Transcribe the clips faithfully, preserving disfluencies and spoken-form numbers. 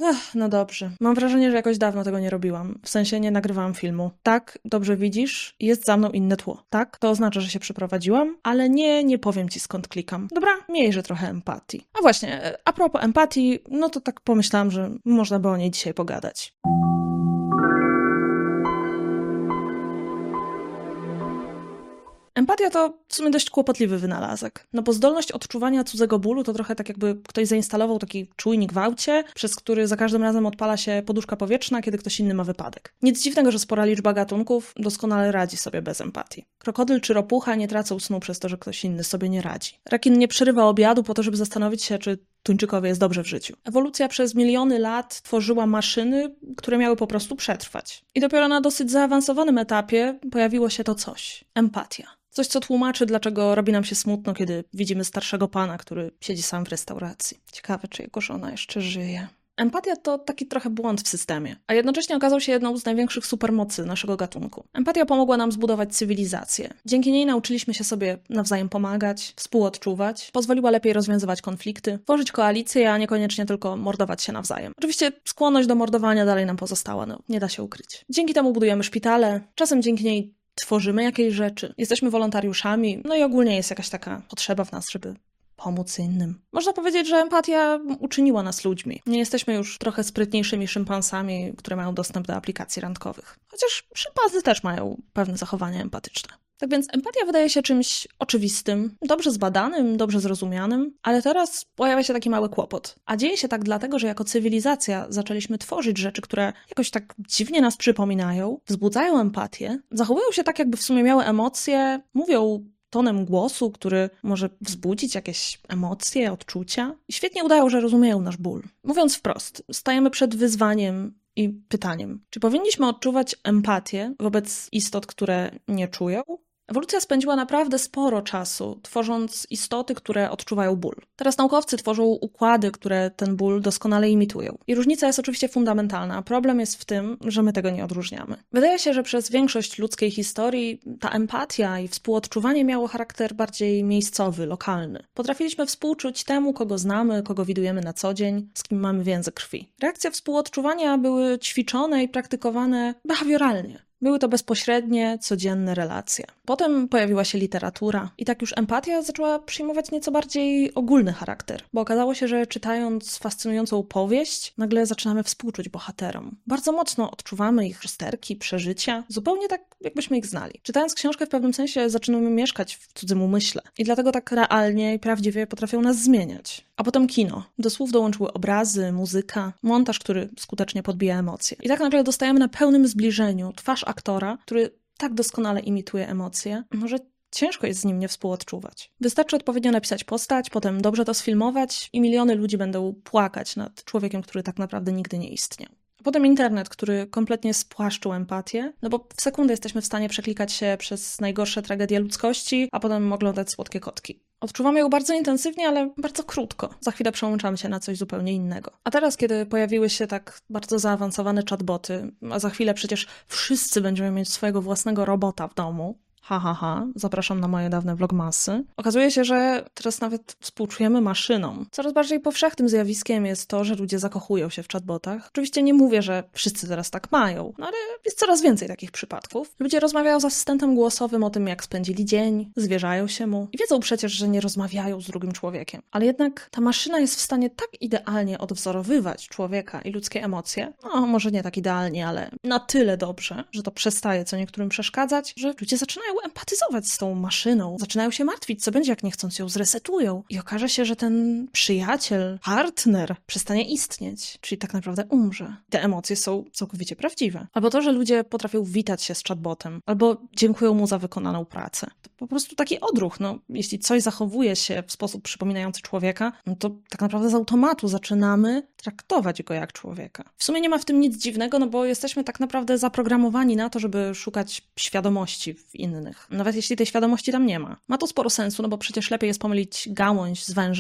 Ech, no dobrze. Mam wrażenie, że jakoś dawno tego nie robiłam. W sensie nie nagrywałam filmu. Tak, dobrze widzisz, jest za mną inne tło. Tak, to oznacza, że się przeprowadziłam, ale nie, nie powiem ci skąd klikam. Dobra, miejże trochę empatii. A właśnie, a propos empatii, no to tak pomyślałam, że można by o niej dzisiaj pogadać. Empatia to w sumie dość kłopotliwy wynalazek. No bo zdolność odczuwania cudzego bólu to trochę tak jakby ktoś zainstalował taki czujnik w aucie, przez który za każdym razem odpala się poduszka powietrzna, kiedy ktoś inny ma wypadek. Nic dziwnego, że spora liczba gatunków doskonale radzi sobie bez empatii. Krokodyl czy ropucha nie tracą snu przez to, że ktoś inny sobie nie radzi. Rekin nie przerywa obiadu po to, żeby zastanowić się, czy tuńczykowi jest dobrze w życiu. Ewolucja przez miliony lat tworzyła maszyny, które miały po prostu przetrwać. I dopiero na dosyć zaawansowanym etapie pojawiło się to coś. Empatia. Coś, co tłumaczy, dlaczego robi nam się smutno, kiedy widzimy starszego pana, który siedzi sam w restauracji. Ciekawe, czy jego żona jeszcze żyje. Empatia to taki trochę błąd w systemie, a jednocześnie okazał się jedną z największych supermocy naszego gatunku. Empatia pomogła nam zbudować cywilizację. Dzięki niej nauczyliśmy się sobie nawzajem pomagać, współodczuwać, pozwoliła lepiej rozwiązywać konflikty, tworzyć koalicje, a niekoniecznie tylko mordować się nawzajem. Oczywiście skłonność do mordowania dalej nam pozostała, no nie da się ukryć. Dzięki temu budujemy szpitale, czasem dzięki niej tworzymy jakieś rzeczy, jesteśmy wolontariuszami, no i ogólnie jest jakaś taka potrzeba w nas, żeby pomóc innym. Można powiedzieć, że empatia uczyniła nas ludźmi. Nie jesteśmy już trochę sprytniejszymi szympansami, które mają dostęp do aplikacji randkowych. Chociaż szympansy też mają pewne zachowania empatyczne. Tak więc empatia wydaje się czymś oczywistym, dobrze zbadanym, dobrze zrozumianym, ale teraz pojawia się taki mały kłopot. A dzieje się tak dlatego, że jako cywilizacja zaczęliśmy tworzyć rzeczy, które jakoś tak dziwnie nas przypominają, wzbudzają empatię, zachowują się tak, jakby w sumie miały emocje, mówią tonem głosu, który może wzbudzić jakieś emocje, odczucia. I świetnie udają, że rozumieją nasz ból. Mówiąc wprost, stajemy przed wyzwaniem i pytaniem, czy powinniśmy odczuwać empatię wobec istot, które nie czują? Ewolucja spędziła naprawdę sporo czasu, tworząc istoty, które odczuwają ból. Teraz naukowcy tworzą układy, które ten ból doskonale imitują. I różnica jest oczywiście fundamentalna. Problem jest w tym, że my tego nie odróżniamy. Wydaje się, że przez większość ludzkiej historii ta empatia i współodczuwanie miało charakter bardziej miejscowy, lokalny. Potrafiliśmy współczuć temu, kogo znamy, kogo widujemy na co dzień, z kim mamy więzy krwi. Reakcje współodczuwania były ćwiczone i praktykowane behawioralnie. Były to bezpośrednie, codzienne relacje. Potem pojawiła się literatura i tak już empatia zaczęła przyjmować nieco bardziej ogólny charakter, bo okazało się, że czytając fascynującą powieść, nagle zaczynamy współczuć bohaterom. Bardzo mocno odczuwamy ich rozterki, przeżycia, zupełnie tak, jakbyśmy ich znali. Czytając książkę w pewnym sensie zaczynamy mieszkać w cudzym umyśle i dlatego tak realnie i prawdziwie potrafią nas zmieniać. A potem kino. Do słów dołączyły obrazy, muzyka, montaż, który skutecznie podbija emocje. I tak nagle dostajemy na pełnym zbliżeniu twarz aktora, który tak doskonale imituje emocje, że ciężko jest z nim nie współodczuwać. Wystarczy odpowiednio napisać postać, potem dobrze to sfilmować i miliony ludzi będą płakać nad człowiekiem, który tak naprawdę nigdy nie istniał. Potem internet, który kompletnie spłaszczył empatię, no bo w sekundę jesteśmy w stanie przeklikać się przez najgorsze tragedie ludzkości, a potem oglądać słodkie kotki. Odczuwamy ją bardzo intensywnie, ale bardzo krótko. Za chwilę przełączamy się na coś zupełnie innego. A teraz, kiedy pojawiły się tak bardzo zaawansowane chatboty, a za chwilę przecież wszyscy będziemy mieć swojego własnego robota w domu, ha, ha, ha, zapraszam na moje dawne vlogmasy. Okazuje się, że teraz nawet współczujemy maszynom. Coraz bardziej powszechnym zjawiskiem jest to, że ludzie zakochują się w chatbotach. Oczywiście nie mówię, że wszyscy teraz tak mają, no ale jest coraz więcej takich przypadków. Ludzie rozmawiają z asystentem głosowym o tym, jak spędzili dzień, zwierzają się mu i wiedzą przecież, że nie rozmawiają z drugim człowiekiem. Ale jednak ta maszyna jest w stanie tak idealnie odwzorowywać człowieka i ludzkie emocje, no może nie tak idealnie, ale na tyle dobrze, że to przestaje co niektórym przeszkadzać, że ludzie zaczynają empatyzować z tą maszyną. Zaczynają się martwić, co będzie, jak niechcąc ją zresetują. I okaże się, że ten przyjaciel, partner przestanie istnieć, czyli tak naprawdę umrze. Te emocje są całkowicie prawdziwe. Albo to, że ludzie potrafią witać się z chatbotem, albo dziękują mu za wykonaną pracę. To po prostu taki odruch. No, jeśli coś zachowuje się w sposób przypominający człowieka, no to tak naprawdę z automatu zaczynamy traktować go jak człowieka. W sumie nie ma w tym nic dziwnego, no bo jesteśmy tak naprawdę zaprogramowani na to, żeby szukać świadomości w innych. Nawet jeśli tej świadomości tam nie ma. Ma to sporo sensu, no bo przecież lepiej jest pomylić gałąź z wężem,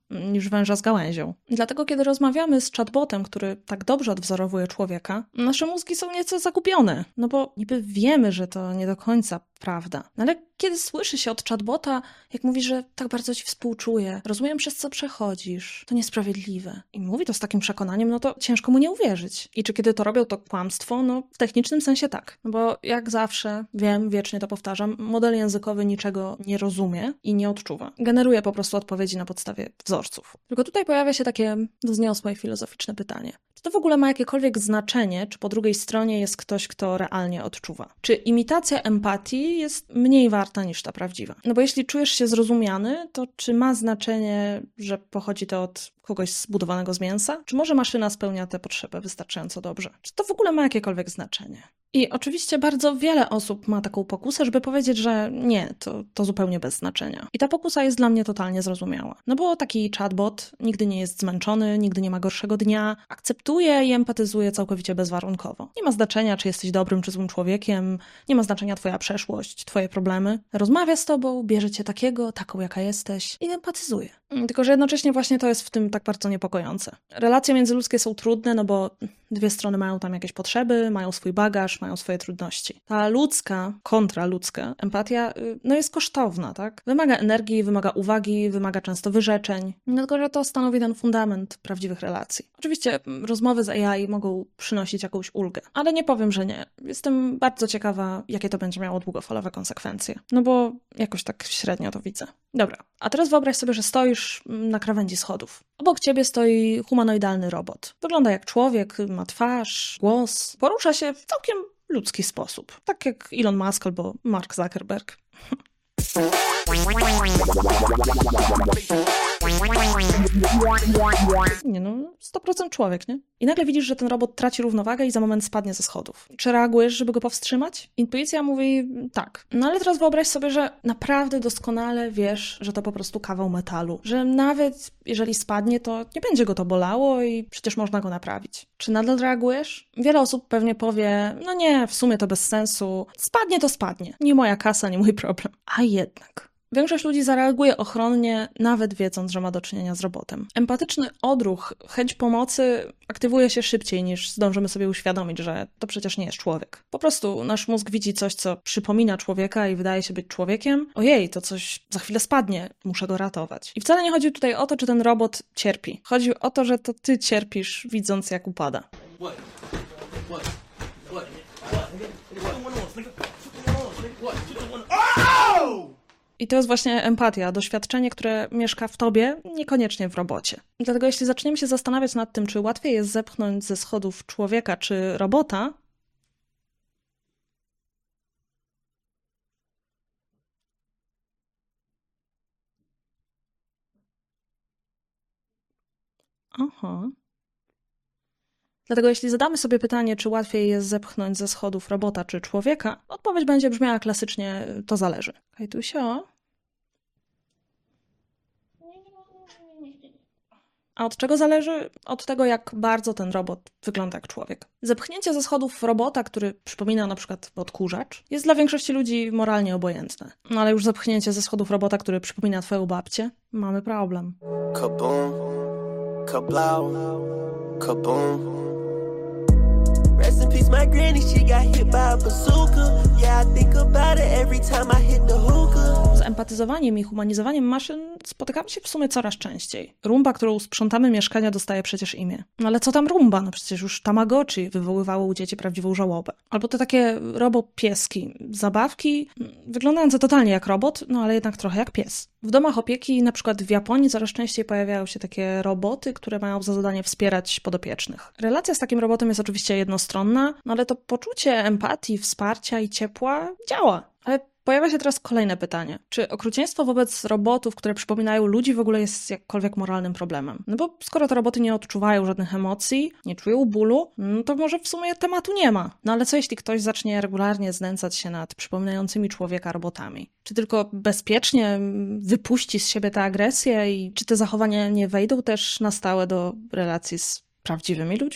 niż węża z gałęzią. Dlatego, kiedy rozmawiamy z chatbotem, który tak dobrze odwzorowuje człowieka, nasze mózgi są nieco zagubione, no bo niby wiemy, że to nie do końca prawda. No ale kiedy słyszy się od chatbota, jak mówi, że tak bardzo ci współczuje, rozumiem, przez co przechodzisz, to niesprawiedliwe. I mówi to z takim przekonaniem, no to ciężko mu nie uwierzyć. I czy kiedy to robią, to kłamstwo? No w technicznym sensie tak. No bo jak zawsze, wiem, wiecznie to powtarzam, model językowy niczego nie rozumie i nie odczuwa. Generuje po prostu odpowiedzi na podstawie wzorców. Tylko tutaj pojawia się takie wzniosłe i filozoficzne pytanie. Czy to w ogóle ma jakiekolwiek znaczenie, czy po drugiej stronie jest ktoś, kto realnie odczuwa? Czy imitacja empatii jest mniej warta niż ta prawdziwa? No bo jeśli czujesz się zrozumiany, to czy ma znaczenie, że pochodzi to od kogoś zbudowanego z mięsa? Czy może maszyna spełnia tę potrzebę wystarczająco dobrze? Czy to w ogóle ma jakiekolwiek znaczenie? I oczywiście bardzo wiele osób ma taką pokusę, żeby powiedzieć, że nie, to, to zupełnie bez znaczenia. I ta pokusa jest dla mnie totalnie zrozumiała. No bo taki chatbot nigdy nie jest zmęczony, nigdy nie ma gorszego dnia, akceptuje i empatyzuje całkowicie bezwarunkowo. Nie ma znaczenia, czy jesteś dobrym czy złym człowiekiem, nie ma znaczenia twoja przeszłość, twoje problemy. Rozmawia z tobą, bierze cię takiego, taką jaka jesteś i empatyzuje. Tylko że jednocześnie właśnie to jest w tym tak bardzo niepokojące. Relacje międzyludzkie są trudne, no bo dwie strony mają tam jakieś potrzeby, mają swój bagaż, mają swoje trudności. Ta ludzka, kontraludzka empatia, no jest kosztowna, tak? Wymaga energii, wymaga uwagi, wymaga często wyrzeczeń. No tylko, że to stanowi ten fundament prawdziwych relacji. Oczywiście rozmowy z A I mogą przynosić jakąś ulgę, ale nie powiem, że nie. Jestem bardzo ciekawa, jakie to będzie miało długofalowe konsekwencje. No bo jakoś tak średnio to widzę. Dobra, a teraz wyobraź sobie, że stoisz na krawędzi schodów. Obok ciebie stoi humanoidalny robot. Wygląda jak człowiek, ma twarz, głos. Porusza się w całkiem ludzki sposób. Tak jak Elon Musk albo Mark Zuckerberg. Nie no, sto procent człowiek, nie? I nagle widzisz, że ten robot traci równowagę i za moment spadnie ze schodów. Czy reagujesz, żeby go powstrzymać? Intuicja mówi tak. No ale teraz wyobraź sobie, że naprawdę doskonale wiesz, że to po prostu kawał metalu. Że nawet jeżeli spadnie, to nie będzie go to bolało i przecież można go naprawić. Czy nadal reagujesz? Wiele osób pewnie powie, no nie, w sumie to bez sensu. Spadnie to spadnie. Nie moja kasa, nie mój problem. A jednak... Większość ludzi zareaguje ochronnie, nawet wiedząc, że ma do czynienia z robotem. Empatyczny odruch, chęć pomocy aktywuje się szybciej, niż zdążymy sobie uświadomić, że to przecież nie jest człowiek. Po prostu nasz mózg widzi coś, co przypomina człowieka i wydaje się być człowiekiem. Ojej, to coś za chwilę spadnie, muszę go ratować. I wcale nie chodzi tutaj o to, czy ten robot cierpi. Chodzi o to, że to ty cierpisz, widząc jak upada. What? What? What? I to jest właśnie empatia, doświadczenie, które mieszka w tobie, niekoniecznie w robocie. Dlatego jeśli zaczniemy się zastanawiać nad tym, czy łatwiej jest zepchnąć ze schodów człowieka czy robota, aha. Dlatego jeśli zadamy sobie pytanie, czy łatwiej jest zepchnąć ze schodów robota czy człowieka, odpowiedź będzie brzmiała klasycznie, to zależy. Kajtusio? A od czego zależy? Od tego, jak bardzo ten robot wygląda jak człowiek. Zepchnięcie ze schodów robota, który przypomina na przykład odkurzacz, jest dla większości ludzi moralnie obojętne. No ale już zepchnięcie ze schodów robota, który przypomina twoją babcię, mamy problem. Kaboom, kablau, kaboom. Rest in peace, my granny, she got hit by a bazooka. Yeah, I think about it every time I hit the hookah. Z empatyzowaniem i humanizowaniem maszyn spotykamy się w sumie coraz częściej. Rumba, którą sprzątamy mieszkania, dostaje przecież imię. No ale co tam rumba? No przecież już Tamagotchi wywoływało u dzieci prawdziwą żałobę. Albo te takie robopieski, zabawki, wyglądające totalnie jak robot, no ale jednak trochę jak pies. W domach opieki, na przykład w Japonii, coraz częściej pojawiają się takie roboty, które mają za zadanie wspierać podopiecznych. Relacja z takim robotem jest oczywiście jednostronna, no ale to poczucie empatii, wsparcia i ciepła działa. Ale pojawia się teraz kolejne pytanie. Czy okrucieństwo wobec robotów, które przypominają ludzi, w ogóle jest jakkolwiek moralnym problemem? No bo skoro te roboty nie odczuwają żadnych emocji, nie czują bólu, no to może w sumie tematu nie ma. No ale co jeśli ktoś zacznie regularnie znęcać się nad przypominającymi człowieka robotami? Czy tylko bezpiecznie wypuści z siebie tę agresję i czy te zachowania nie wejdą też na stałe do relacji z prawdziwymi ludźmi?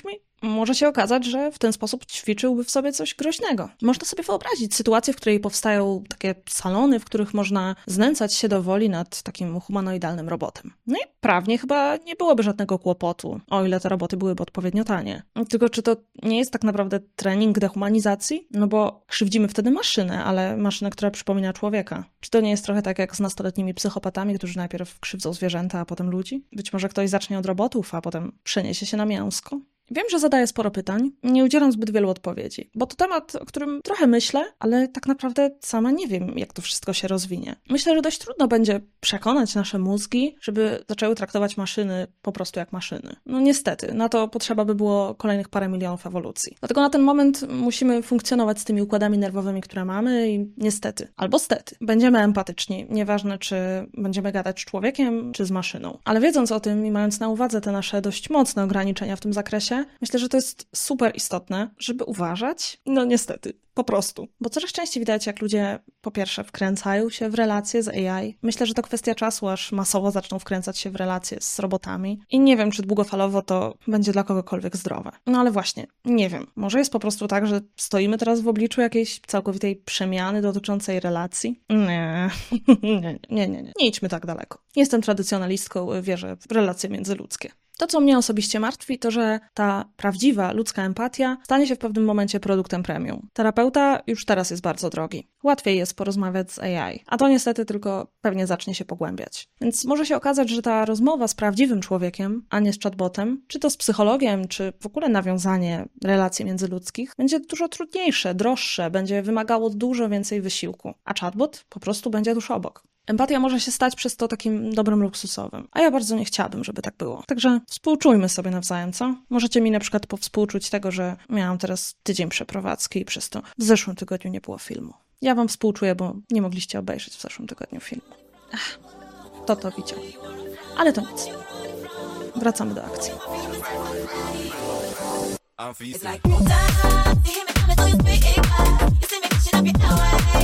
może się okazać, że w ten sposób ćwiczyłby w sobie coś groźnego. Można sobie wyobrazić sytuację, w której powstają takie salony, w których można znęcać się do woli nad takim humanoidalnym robotem. No i prawnie chyba nie byłoby żadnego kłopotu, o ile te roboty byłyby odpowiednio tanie. Tylko czy to nie jest tak naprawdę trening dehumanizacji? No bo krzywdzimy wtedy maszynę, ale maszynę, która przypomina człowieka. Czy to nie jest trochę tak jak z nastoletnimi psychopatami, którzy najpierw krzywdzą zwierzęta, a potem ludzi? Być może ktoś zacznie od robotów, a potem przeniesie się na mięsko? Wiem, że zadaję sporo pytań, nie udzielam zbyt wielu odpowiedzi, bo to temat, o którym trochę myślę, ale tak naprawdę sama nie wiem, jak to wszystko się rozwinie. Myślę, że dość trudno będzie przekonać nasze mózgi, żeby zaczęły traktować maszyny po prostu jak maszyny. No niestety, na to potrzeba by było kolejnych parę milionów ewolucji. Dlatego na ten moment musimy funkcjonować z tymi układami nerwowymi, które mamy i niestety, albo stety, będziemy empatyczni, nieważne czy będziemy gadać z człowiekiem, czy z maszyną. Ale wiedząc o tym i mając na uwadze te nasze dość mocne ograniczenia w tym zakresie, myślę, że to jest super istotne, żeby uważać. No niestety, po prostu. Bo coraz częściej widać, jak ludzie po pierwsze wkręcają się w relacje z A I. Myślę, że to kwestia czasu, aż masowo zaczną wkręcać się w relacje z robotami. I nie wiem, czy długofalowo to będzie dla kogokolwiek zdrowe. No ale właśnie, nie wiem. Może jest po prostu tak, że stoimy teraz w obliczu jakiejś całkowitej przemiany dotyczącej relacji? Nie, nie, nie, nie, nie. Nie idźmy tak daleko. Jestem tradycjonalistką, wierzę w relacje międzyludzkie. To, co mnie osobiście martwi, to, że ta prawdziwa ludzka empatia stanie się w pewnym momencie produktem premium. Terapeuta już teraz jest bardzo drogi. Łatwiej jest porozmawiać z A I, a to niestety tylko pewnie zacznie się pogłębiać. Więc może się okazać, że ta rozmowa z prawdziwym człowiekiem, a nie z chatbotem, czy to z psychologiem, czy w ogóle nawiązanie relacji międzyludzkich, będzie dużo trudniejsze, droższe, będzie wymagało dużo więcej wysiłku, a chatbot po prostu będzie tuż obok. Empatia może się stać przez to takim dobrem luksusowym, a ja bardzo nie chciałabym, żeby tak było. Także współczujmy sobie nawzajem, co? Możecie mi na przykład powspółczuć tego, że miałam teraz tydzień przeprowadzki i przez to w zeszłym tygodniu nie było filmu. Ja wam współczuję, bo nie mogliście obejrzeć w zeszłym tygodniu filmu. Ach, to to widział. Ale to nic. Wracamy do akcji. It's like,